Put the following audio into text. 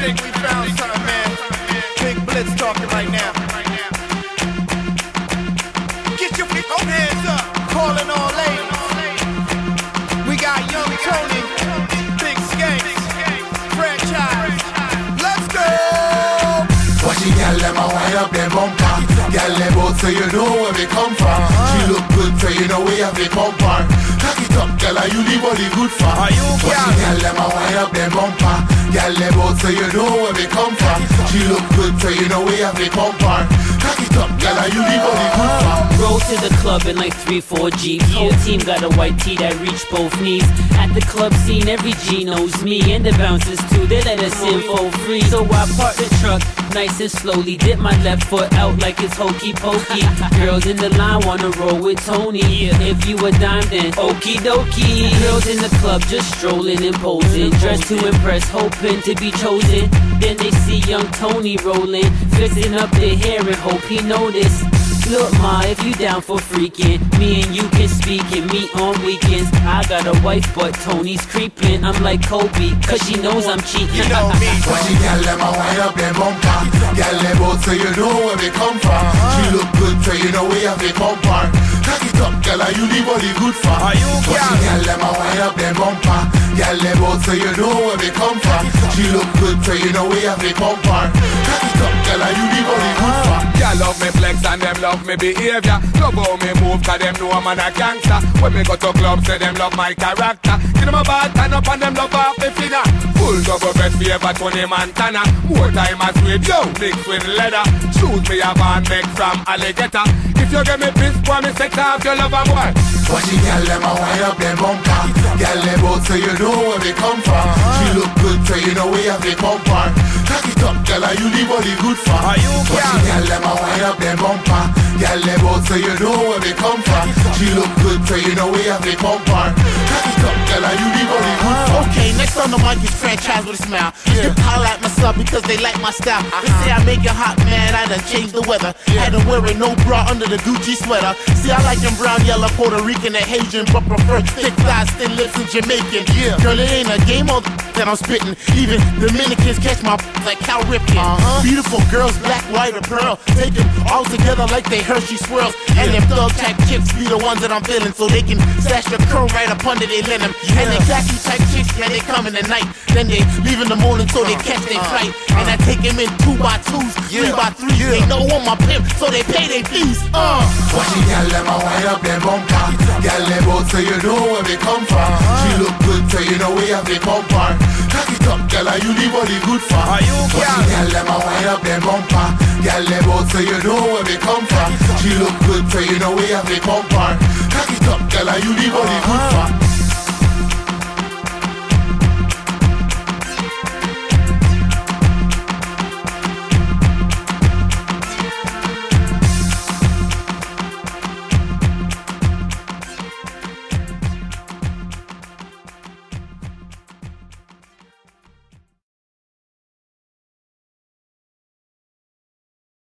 think we found something, man. Big Blitz talking right now. Get your hands up, calling all ladies. We got Young Tony, Big Skanks, Franchise. Let's go! Watch the gal them a wind up them bumper. Gal them out so you know where we come from. She look good so you know we have a bumper. Cock it up, gal, are you the body good for? Are you watch the gal them a wind up them bumper. Gal them out so you know where we come from. She look good so you know we have a bumper. Cock it up, gal, are you the body good for? Roll to the club in like 3-4 Jeeps. Whole team got a white tee that reach both knees. At the club scene, every G knows me. And the bouncers too, they let us in for free. So I park the truck nice and slowly, dip my left foot out like it's hokey pokey. Girls in the line wanna roll with Tony. If you a dime then okie dokie. Girls in the club just strolling and posing, dressed to impress, hoping to be chosen. Then they see young Tony rolling, fixing up their hair and hope he notice. Look ma, if you down for freaking, me and you can speak and meet on weekends. I got a wife but Tony's creeping. I'm like Kobe, cause she knows I'm cheating. You know me. Watch the gal them a wind up them bumper. Gal them out so you know where we come from. She look good so you know we have a bumper. Cock it up, gal, are you the body good for? Are you watch the gal them a wind up them bumper. Gal them out so you know where we come from. She look good so you know we have a bumper. Cock it up, gal, are you the body good for? Y'all love me flex and them love me behavior. Love how me move cause them know I'm a gangster. When me go to club say them love my character. Give them a bad turn up and them love off the finna. Full double best favor Tony Montana. More time as with yo, mixed with leather. Shoes me have on make from alligator. If you get me pissed boy me set off your love and what? Watch the gal them a wind up them bumper. Gal them out so you know where we come from. She look good so you know we have a bumper. Cock it up, gal, are you the body good for? Are you watch the gal them a wind up them bumper. Gal them out so you know where we come from. She look good so you know we have a bumper. Cock it up, gal, are you the body good for? Okay, next on the mic is Franchise with a smile. You holler at myself because they like my style. They say I make it hot, man, I done changed the weather. Had them wearing no bra under the Gucci sweater. See, I like them brown, yellow, Puerto Rican, and Haitian, but prefer thick thighs, thin lips, and Jamaican. Girl, it ain't a game of that I'm spitting. Even Dominicans catch my like Cal Ripken. Beautiful girls, black, white, or pearl. Take them all together like they Hershey swirls. And them thug type chicks be the ones that I'm feeling, so they can stash the curl right up under their linen. And they classy type chicks, man, they come in the night. Then they leave in the morning so they catch their flight. And I take them in 2x2s, 3x3s. They know I'm my pimp, so they pay their fees. Watch the gal them a wind up them bumper. Gal them out so you know where we come from. She look good so you know we have a bumper. Cock it up, gal, are you the body good for? Are you watch the gal them a wind up them bumper. Gal them out so you know where we come from. She look good so you know we have a bumper. Cock it up, gal, are you the body good for?